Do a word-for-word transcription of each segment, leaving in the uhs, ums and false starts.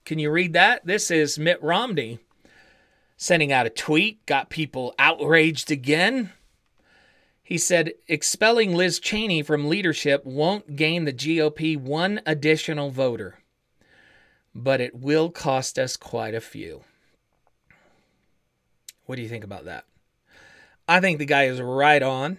Can you read that? This is Mitt Romney sending out a tweet, got people outraged again. He said, expelling Liz Cheney from leadership won't gain the G O P one additional voter, but it will cost us quite a few. What do you think about that? I think the guy is right on.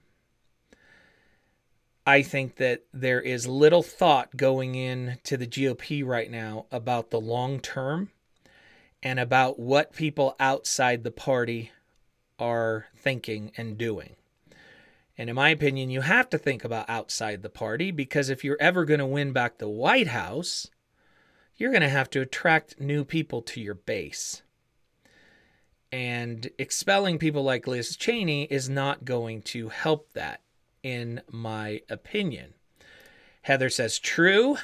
I think that there is little thought going into the G O P right now about the long term and about what people outside the party are thinking and doing. And in my opinion, you have to think about outside the party, because if you're ever going to win back the White House, you're going to have to attract new people to your base. And expelling people like Liz Cheney is not going to help that, in my opinion. Heather says, true.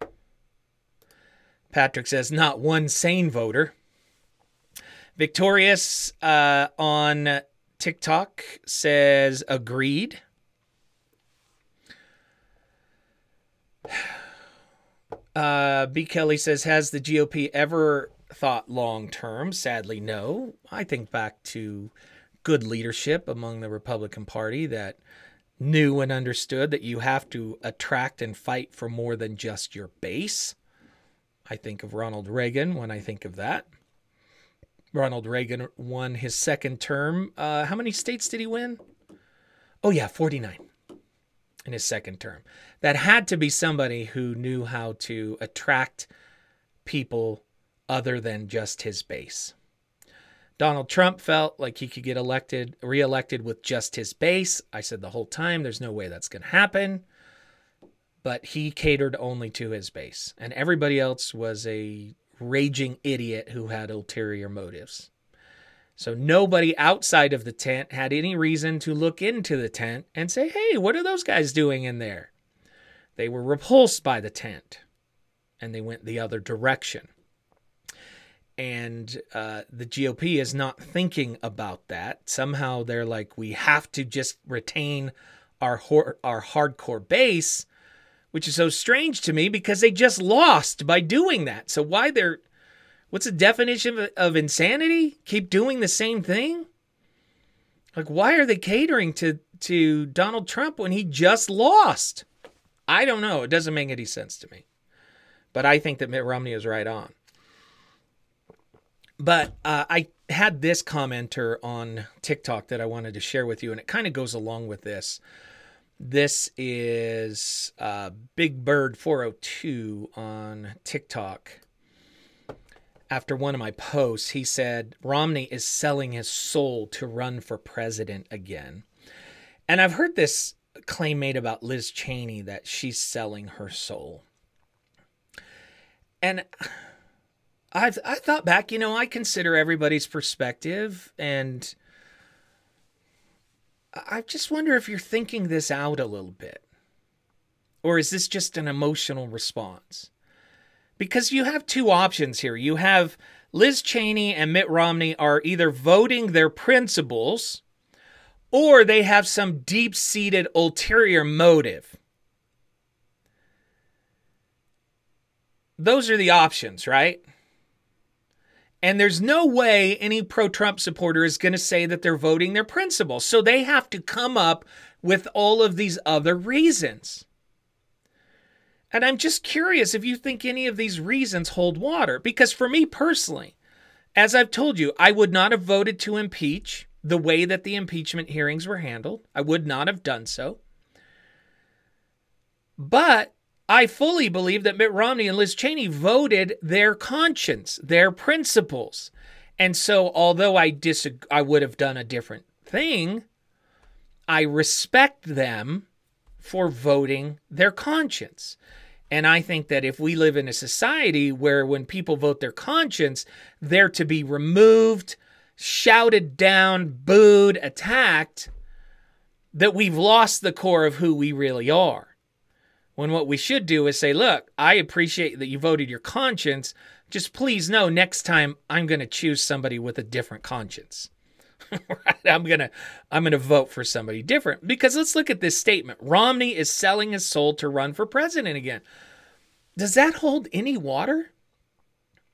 Patrick says, not one sane voter. Victorious uh, on TikTok says, agreed. Uh, B. Kelly says, has the G O P ever thought long term? Sadly, no. I think back to good leadership among the Republican Party that knew and understood that you have to attract and fight for more than just your base. I think of Ronald Reagan when I think of that. Ronald Reagan won his second term. Uh, how many states did he win? Oh, yeah, forty-nine in his second term. That had to be somebody who knew how to attract people other than just his base. Donald Trump felt like he could get elected, reelected with just his base. I said the whole time, there's no way that's going to happen. But he catered only to his base. And everybody else was a raging idiot who had ulterior motives. So nobody outside of the tent had any reason to look into the tent and say, hey, what are those guys doing in there? They were repulsed by the tent, and they went the other direction. And uh, the G O P is not thinking about that. Somehow they're like, we have to just retain our hor- our hardcore base, which is so strange to me because they just lost by doing that. So why they're, what's the definition of, of insanity? Keep doing the same thing? Like, why are they catering to, to Donald Trump when he just lost? I don't know. It doesn't make any sense to me. But I think that Mitt Romney is right on. But uh, I had this commenter on TikTok that I wanted to share with you, and it kind of goes along with this. This is uh, Big Bird four oh two on TikTok. After one of my posts, he said, Romney is selling his soul to run for president again. And I've heard this claim made about Liz Cheney that she's selling her soul. And I've I thought back, you know, I consider everybody's perspective, and I just wonder if you're thinking this out a little bit. Or is this just an emotional response? Because you have two options here. You have Liz Cheney and Mitt Romney are either voting their principles, or they have some deep-seated ulterior motive. Those are the options, right? And there's no way any pro-Trump supporter is going to say that they're voting their principles. So they have to come up with all of these other reasons. And I'm just curious if you think any of these reasons hold water. Because for me personally, as I've told you, I would not have voted to impeach the way that the impeachment hearings were handled. I would not have done so. But I fully believe that Mitt Romney and Liz Cheney voted their conscience, their principles. And so although I disagree, I would have done a different thing, I respect them for voting their conscience. And I think that if we live in a society where when people vote their conscience, they're to be removed, shouted down, booed, attacked, that we've lost the core of who we really are. When what we should do is say, look, I appreciate that you voted your conscience. Just please know next time I'm going to choose somebody with a different conscience. Right? I'm going to I'm going to vote for somebody different. Because let's look at this statement. Romney is selling his soul to run for president again. Does that hold any water?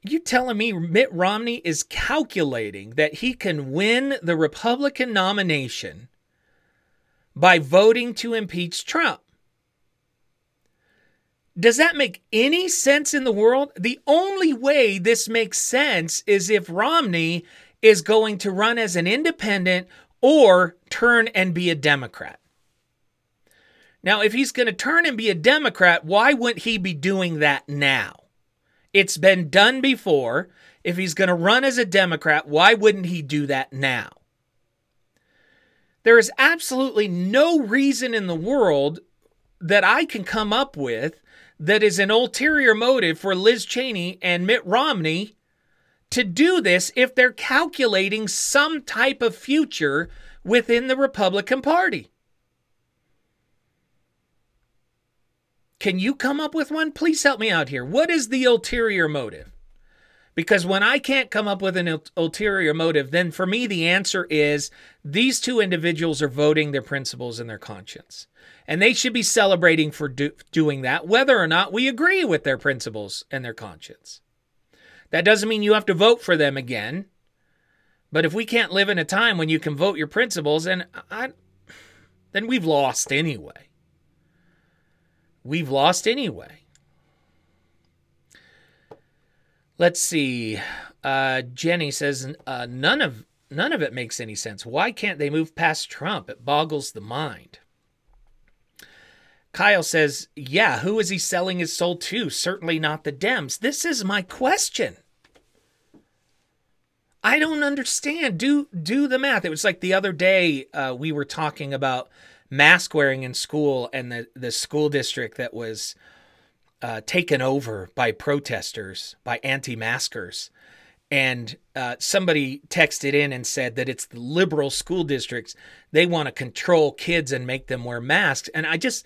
You telling me Mitt Romney is calculating that he can win the Republican nomination by voting to impeach Trump? Does that make any sense in the world? The only way this makes sense is if Romney is going to run as an independent or turn and be a Democrat. Now, if he's going to turn and be a Democrat, why wouldn't he be doing that now? It's been done before. If he's going to run as a Democrat, why wouldn't he do that now? There is absolutely no reason in the world that I can come up with that is an ulterior motive for Liz Cheney and Mitt Romney to do this if they're calculating some type of future within the Republican Party. Can you come up with one? Please help me out here. What is the ulterior motive? Because when I can't come up with an ulterior motive, then for me the answer is these two individuals are voting their principles and their conscience. And they should be celebrating for do- doing that, whether or not we agree with their principles and their conscience. That doesn't mean you have to vote for them again. But if we can't live in a time when you can vote your principles, then, I, then we've lost anyway. We've lost anyway. Let's see. Uh, Jenny says, uh, none of none of it makes any sense. Why can't they move past Trump? It boggles the mind. Kyle says, yeah, who is he selling his soul to? Certainly not the Dems. This is my question. I don't understand. Do do the math. It was like the other day uh, we were talking about mask wearing in school and the, the school district that was uh, taken over by protesters, by anti-maskers. And uh, somebody texted in and said that it's the liberal school districts. They want to control kids and make them wear masks. And I just,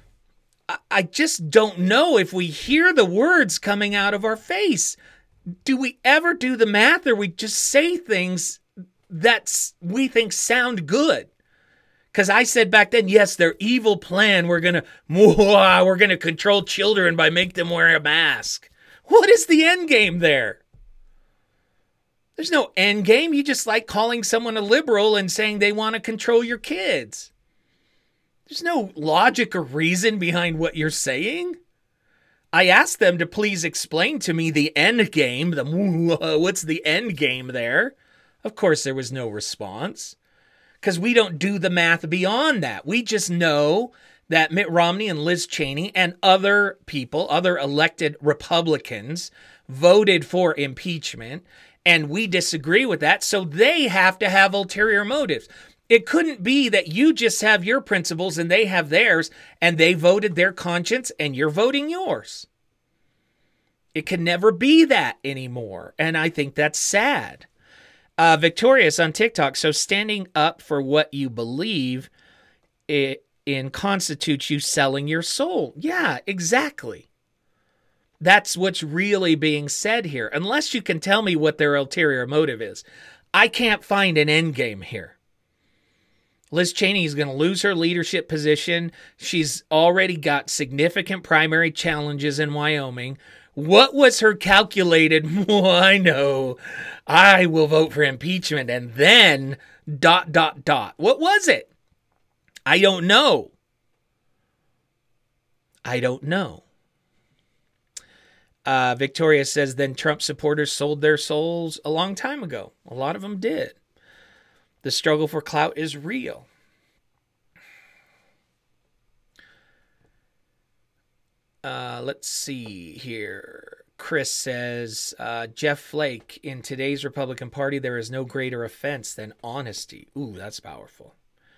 I just don't know if we hear the words coming out of our face. Do we ever do the math, or we just say things that we think sound good? Because I said back then, yes, their evil plan, we're going to we're going to control children by make them wear a mask. What is the end game there? There's no end game. You just like calling someone a liberal and saying they want to control your kids. There's no logic or reason behind what you're saying. I asked them to please explain to me the end game. The what's the end game there? Of course, there was no response. Because we don't do the math beyond that. We just know that Mitt Romney and Liz Cheney and other people, other elected Republicans, voted for impeachment, and we disagree with that, so they have to have ulterior motives. It couldn't be that you just have your principles and they have theirs, and they voted their conscience and you're voting yours. It can never be that anymore, and I think that's sad. Uh, Victorious on TikTok. So standing up for what you believe it, in constitutes you selling your soul. Yeah, exactly. That's what's really being said here. Unless you can tell me what their ulterior motive is. I can't find an end game here. Liz Cheney is going to lose her leadership position. She's already got significant primary challenges in Wyoming. What was her calculated, oh, I know, I will vote for impeachment and then dot, dot, dot. What was it? I don't know. I don't know. Uh, Victoria says, then Trump supporters sold their souls a long time ago. A lot of them did. The struggle for clout is real. Uh, let's see here. Chris says, uh, Jeff Flake, in today's Republican Party, there is no greater offense than honesty. Ooh, that's powerful.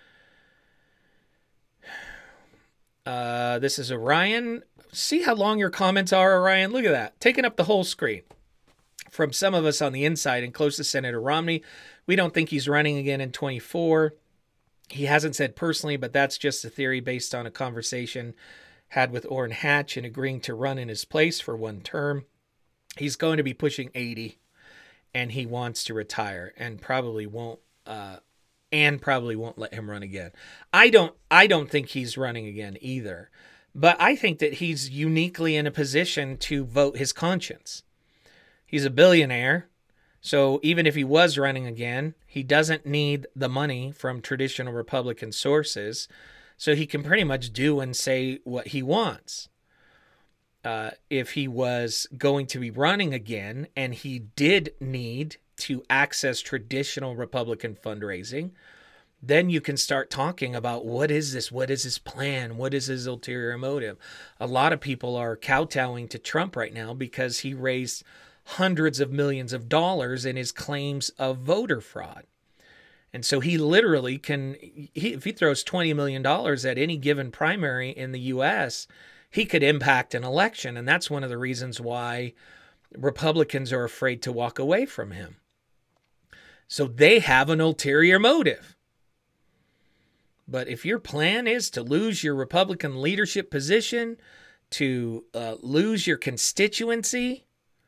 Uh, this is Orion. See how long your comments are, Orion? Look at that. Taking up the whole screen. From some of us on the inside and close to Senator Romney, we don't think he's running again in twenty-four. He hasn't said personally, but that's just a theory based on a conversation had with Orrin Hatch and agreeing to run in his place for one term. He's going to be pushing eighty, and he wants to retire, and probably won't. Uh, and probably won't let him run again. I don't. I don't think he's running again either, but I think that he's uniquely in a position to vote his conscience. He's a billionaire. So even if he was running again, he doesn't need the money from traditional Republican sources. So he can pretty much do and say what he wants. Uh, if he was going to be running again and he did need to access traditional Republican fundraising, then you can start talking about what is this? What is his plan? What is his ulterior motive? A lot of people are kowtowing to Trump right now because he raised hundreds of millions of dollars in his claims of voter fraud. And so he literally can, he, if he throws twenty million dollars at any given primary in the U S, he could impact an election. And that's one of the reasons why Republicans are afraid to walk away from him. So they have an ulterior motive. But if your plan is to lose your Republican leadership position, to uh, lose your constituency,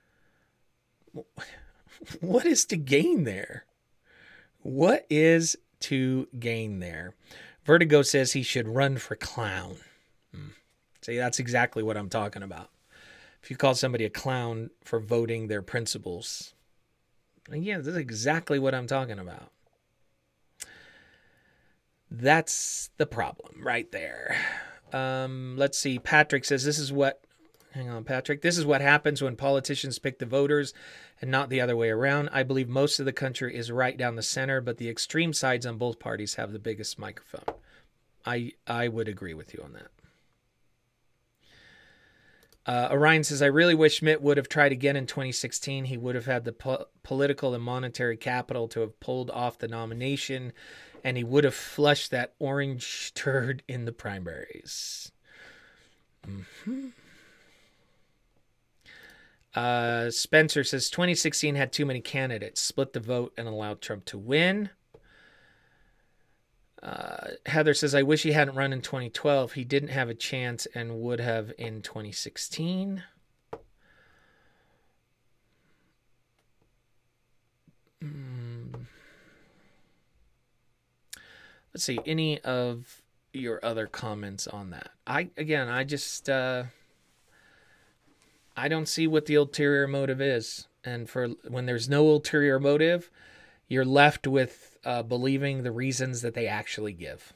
what is to gain there? What is to gain there? Vertigo says he should run for clown. Hmm. See, that's exactly what I'm talking about. If you call somebody a clown for voting their principles, yeah, that's exactly what I'm talking about. That's the problem right there. Um, let's see. Patrick says this is what, hang on, Patrick. This is what happens when politicians pick the voters and not the other way around. I believe most of the country is right down the center, but the extreme sides on both parties have the biggest microphone. I I would agree with you on that. Uh, Orion says, I really wish Schmidt would have tried again in twenty sixteen. He would have had the po- political and monetary capital to have pulled off the nomination, and he would have flushed that orange turd in the primaries. Mm-hmm. Uh, Spencer says, twenty sixteen had too many candidates, split the vote, and allowed Trump to win. Uh, Heather says, I wish he hadn't run in twenty twelve. He didn't have a chance and would have in twenty sixteen. Mm. Let's see, any of your other comments on that? I, again, I just, uh, I don't see what the ulterior motive is. And for when there's no ulterior motive, you're left with uh, believing the reasons that they actually give.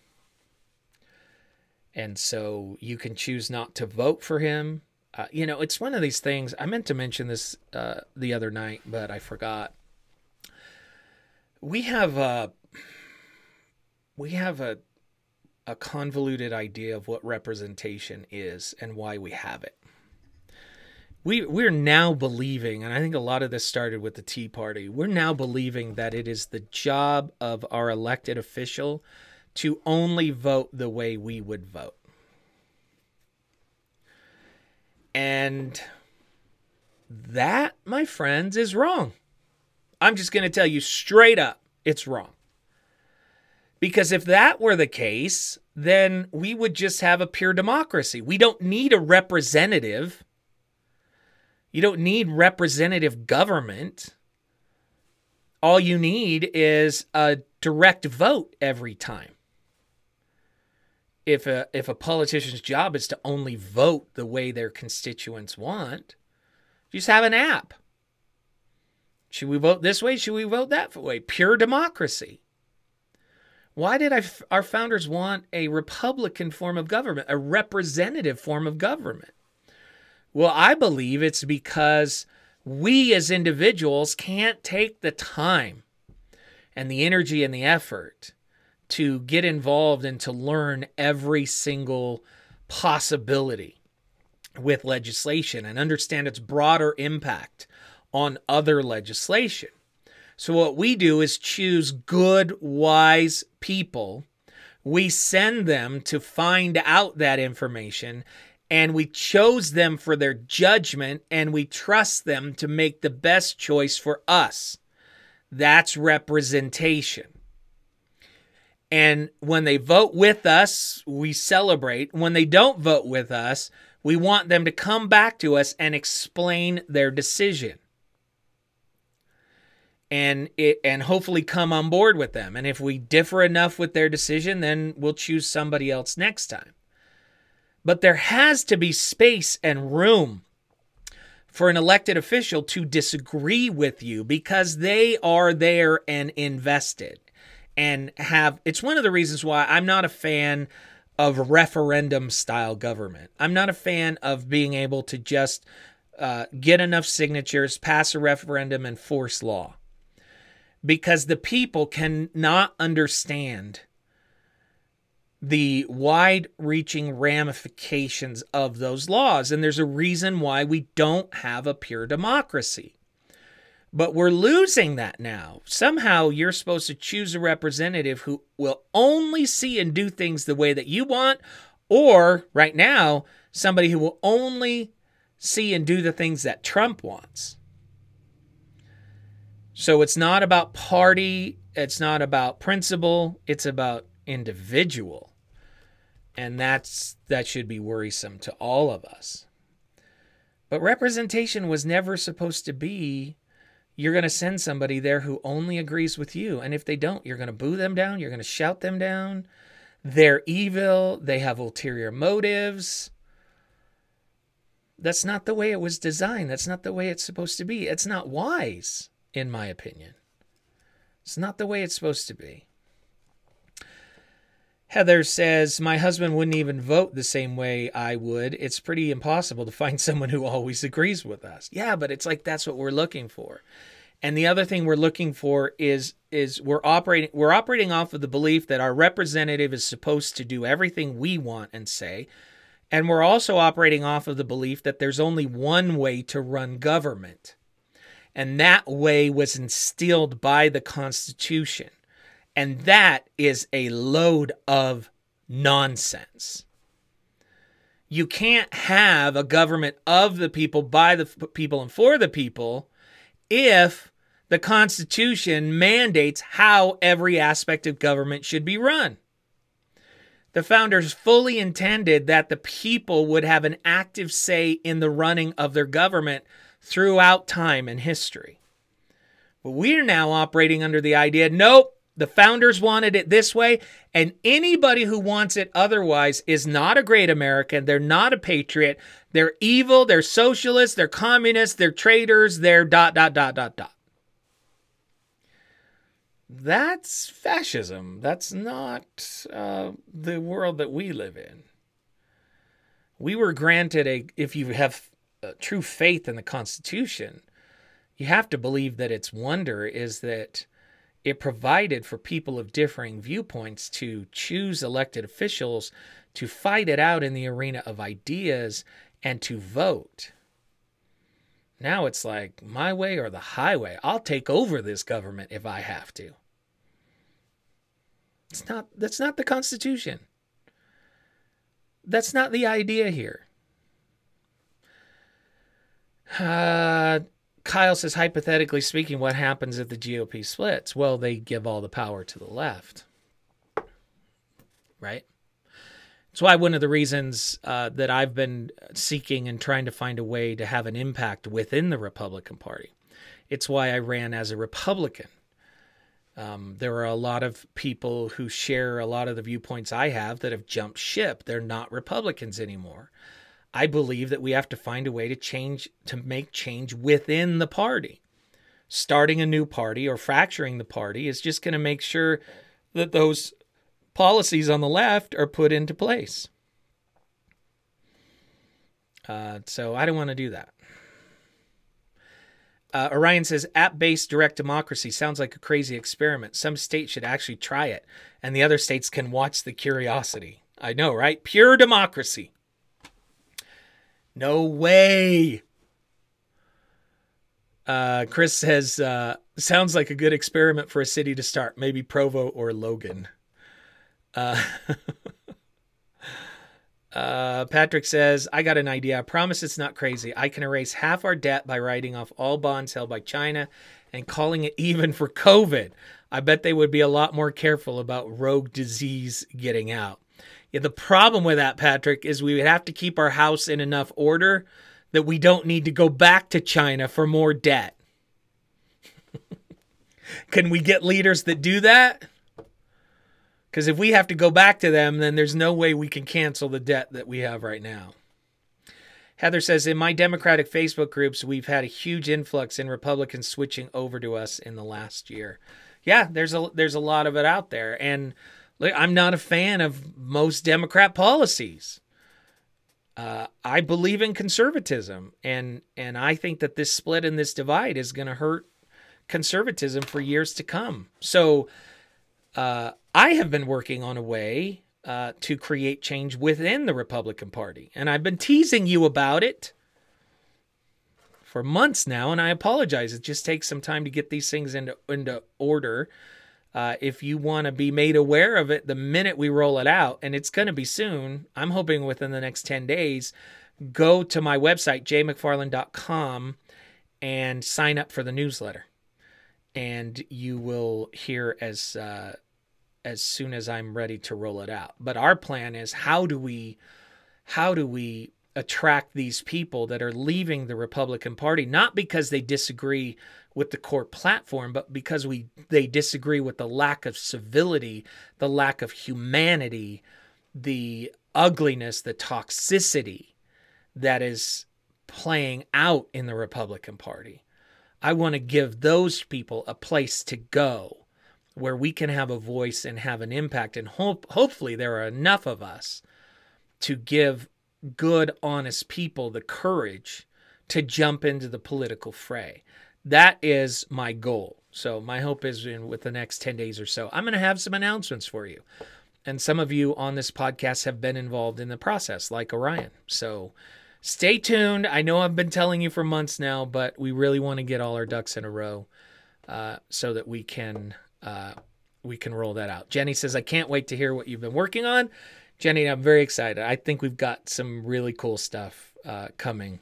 And so you can choose not to vote for him. Uh, you know, it's one of these things. I meant to mention this uh, the other night, but I forgot. We have a, we have a, a convoluted idea of what representation is and why we have it. We, we're now believing, and I think a lot of this started with the Tea Party, we're now believing that it is the job of our elected official to only vote the way we would vote. And that, my friends, is wrong. I'm just going to tell you straight up, it's wrong. Because if that were the case, then we would just have a pure democracy. We don't need a representative. You don't need representative government. All you need is a direct vote every time. If a, if a politician's job is to only vote the way their constituents want, just have an app. Should we vote this way? Should we vote that way? Pure democracy. Why did I, our founders want a Republican form of government, a representative form of government? Well, I believe it's because we as individuals can't take the time and the energy and the effort to get involved and to learn every single possibility with legislation and understand its broader impact on other legislation. So what we do is choose good, wise people. We send them to find out that information, and we chose them for their judgment, and we trust them to make the best choice for us. That's representation. And when they vote with us, we celebrate. When they don't vote with us, we want them to come back to us and explain their decision. And it, and hopefully come on board with them. And if we differ enough with their decision, then we'll choose somebody else next time. But there has to be space and room for an elected official to disagree with you because they are there and invested and have. It's one of the reasons why I'm not a fan of referendum style government. I'm not a fan of being able to just uh, get enough signatures, pass a referendum, and force law, because the people cannot understand the wide-reaching ramifications of those laws. And there's a reason why we don't have a pure democracy. But we're losing that now. Somehow you're supposed to choose a representative who will only see and do things the way that you want, or right now, somebody who will only see and do the things that Trump wants. So it's not about party, it's not about principle, it's about individual. And that's that should be worrisome to all of us. But representation was never supposed to be, you're going to send somebody there who only agrees with you. And if they don't, you're going to boo them down, you're going to shout them down. They're evil, they have ulterior motives. That's not the way it was designed. That's not the way it's supposed to be. It's not wise, in my opinion. It's not the way it's supposed to be. Heather says, my husband wouldn't even vote the same way I would. It's pretty impossible to find someone who always agrees with us. Yeah, but it's like that's what we're looking for. And the other thing we're looking for is is we're operating we're operating off of the belief that our representative is supposed to do everything we want and say. And we're also operating off of the belief that there's only one way to run government. And that way was instilled by the Constitution. And that is a load of nonsense. You can't have a government of the people, by the people, and for the people if the Constitution mandates how every aspect of government should be run. The founders fully intended that the people would have an active say in the running of their government throughout time and history. But we're now operating under the idea, nope, the founders wanted it this way, and anybody who wants it otherwise is not a great American. They're not a patriot. They're evil. They're socialists. They're communists. They're traitors. They're dot, dot, dot, dot, dot. That's fascism. That's not uh, the world that we live in. We were granted a, if you have a true faith in the Constitution, you have to believe that its wonder is that it provided for people of differing viewpoints to choose elected officials, to fight it out in the arena of ideas, and to vote. Now it's like, my way or the highway. I'll take over this government if I have to. It's not, that's not the Constitution. That's not the idea here. Uh... Kyle says, hypothetically speaking, what happens if the G O P splits? Well, they give all the power to the left. Right? That's why one of the reasons uh, that I've been seeking and trying to find a way to have an impact within the Republican Party. It's why I ran as a Republican. Um, there are a lot of people who share a lot of the viewpoints I have that have jumped ship. They're not Republicans anymore. I believe that we have to find a way to change, to make change within the party. Starting a new party or fracturing the party is just going to make sure that those policies on the left are put into place. Uh, so I don't want to do that. Uh, Orion says, app-based direct democracy sounds like a crazy experiment. Some states should actually try it, and the other states can watch the curiosity. I know, right? Pure democracy. No way. Uh, Chris says, uh, sounds like a good experiment for a city to start. Maybe Provo or Logan. Uh, uh, Patrick says, I got an idea. I promise it's not crazy. I can erase half our debt by writing off all bonds held by China and calling it even for COVID. I bet they would be a lot more careful about rogue disease getting out. Yeah, the problem with that, Patrick, is we would have to keep our house in enough order that we don't need to go back to China for more debt. Can we get leaders that do that? Because if we have to go back to them, then there's no way we can cancel the debt that we have right now. Heather says, in my Democratic Facebook groups, we've had a huge influx in Republicans switching over to us in the last year. Yeah, there's a there's a lot of it out there. And look, I'm not a fan of most Democrat policies. Uh, I believe in conservatism, and and I think that this split and this divide is going to hurt conservatism for years to come. So uh, I have been working on a way uh, to create change within the Republican Party, and I've been teasing you about it for months now, and I apologize. It just takes some time to get these things into into order. Uh, if you want to be made aware of it the minute we roll it out, and it's going to be soon, I'm hoping within the next ten days, go to my website, j mcfarland dot com, and sign up for the newsletter. And you will hear as uh, as soon as I'm ready to roll it out. But our plan is, how do we how do we attract these people that are leaving the Republican Party, not because they disagree with the core platform, but because we they disagree with the lack of civility, the lack of humanity, the ugliness, the toxicity that is playing out in the Republican Party. I want to give those people a place to go where we can have a voice and have an impact. And hope, hopefully there are enough of us to give good, honest people the courage to jump into the political fray. That is my goal. So my hope is in with the next ten days or so, I'm going to have some announcements for you. And some of you on this podcast have been involved in the process, like Orion. So stay tuned. I know I've been telling you for months now, but we really want to get all our ducks in a row uh, so that we can uh, we can roll that out. Jenny says, I can't wait to hear what you've been working on. Jenny, I'm very excited. I think we've got some really cool stuff uh, coming.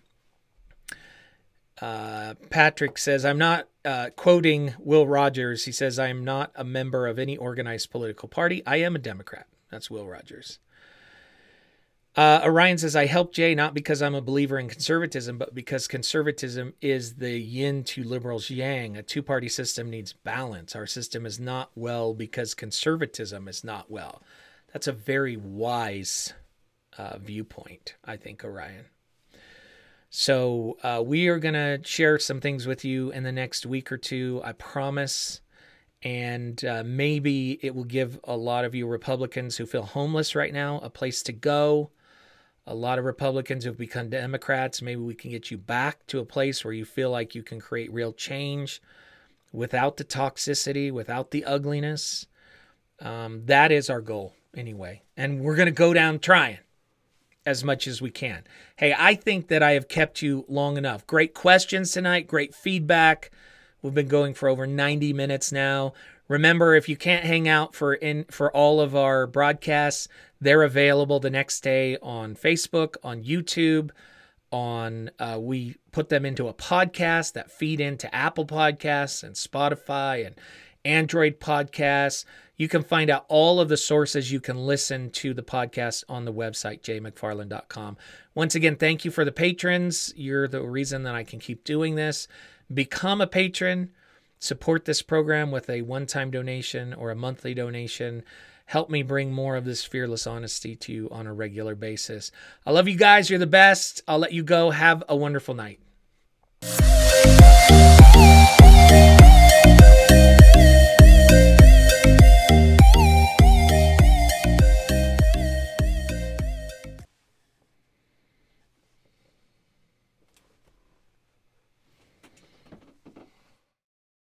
Uh, Patrick says, I'm not uh, quoting Will Rogers. He says, I am not a member of any organized political party. I am a Democrat. That's Will Rogers. Uh, Orion says, I help Jay not because I'm a believer in conservatism, but because conservatism is the yin to liberals' yang. A two-party system needs balance. Our system is not well because conservatism is not well. That's a very wise uh, viewpoint, I think, Orion. So uh, we are going to share some things with you in the next week or two, I promise. And uh, maybe it will give a lot of you Republicans who feel homeless right now a place to go. A lot of Republicans who have become Democrats, maybe we can get you back to a place where you feel like you can create real change without the toxicity, without the ugliness. Um, that is our goal anyway. And we're going to go down trying as much as we can. Hey, I think that I have kept you long enough. Great questions tonight, great feedback. We've been going for over ninety minutes now. Remember, if you can't hang out for in for all of our broadcasts, they're available the next day on Facebook, on YouTube, on uh, we put them into a podcast that feed into Apple Podcasts and Spotify and Android Podcasts. You can find out all of the sources you can listen to the podcast on the website, j mcfarland dot com. Once again, thank you for the patrons. You're the reason that I can keep doing this. Become a patron. Support this program with a one-time donation or a monthly donation. Help me bring more of this fearless honesty to you on a regular basis. I love you guys. You're the best. I'll let you go. Have a wonderful night.